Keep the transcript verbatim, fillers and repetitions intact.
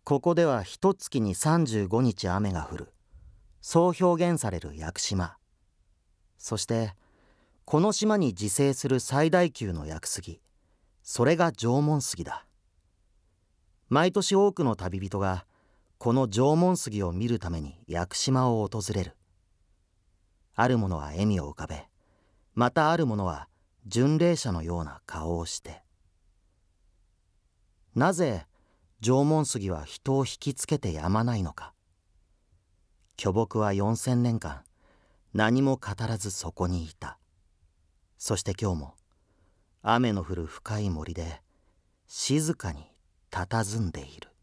ここでは一月にさんじゅうごにち雨が降る、そう表現される屋久島。そしてこの島に自生する最大級の屋久杉、それが縄文杉だ。毎年多くの旅人がこの縄文杉を見るために屋久島を訪れる。ある者は笑みを浮かべ、またある者は巡礼者のような顔をして。なぜ縄文杉は人を引きつけてやまないのか。巨木はよんせんねんかん何も語らずそこにいた。そして今日も雨の降る深い森で静かに佇んでいる。